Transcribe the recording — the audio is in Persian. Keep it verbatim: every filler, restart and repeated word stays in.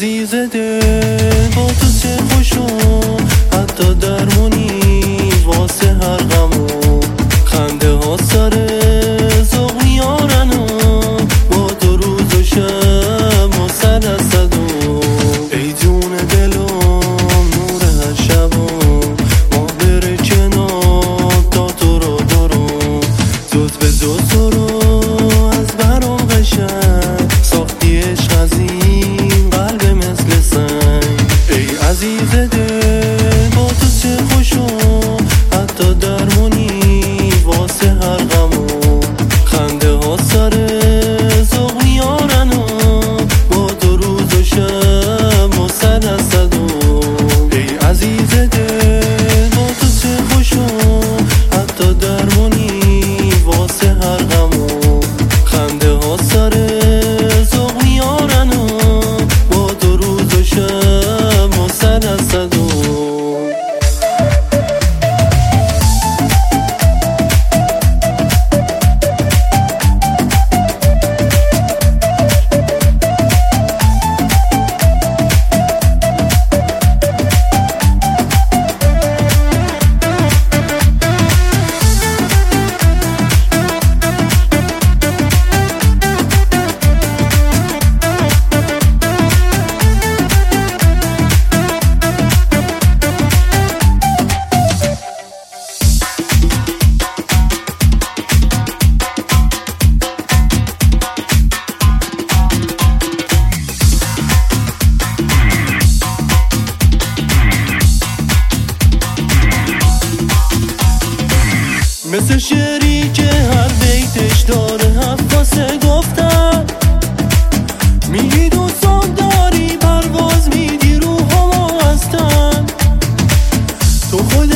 عزیز دل با تو چه خوشم، حتی درمونی واسه هر غمو، خنده ها سر ذوق میارنم با تو روز و شب مسلسلو. ای جون دلم نور هر شبم، ماه بره کنار تا تو رو دارم، جز به جز تو رو از برام قشنگ ساختی عشق از این قلب مثل سنگ. ای عزیز دل با تو چه خوشم، حتی درمونی واسه هر غمو، خنده ها سر ذوق میارنم با تو روز و شب مسلسلو. ای عزیز دل با تو چه خوشم، حتی درمونی واسه هر غمو، خنده ها سر ذوق میارنم با تو روز و شب مسلسلو. مثل شعری که هر بیتش داره حفاسه گفتن، میگی دوستان داری پرواز میدی روحامو هستن، تو خود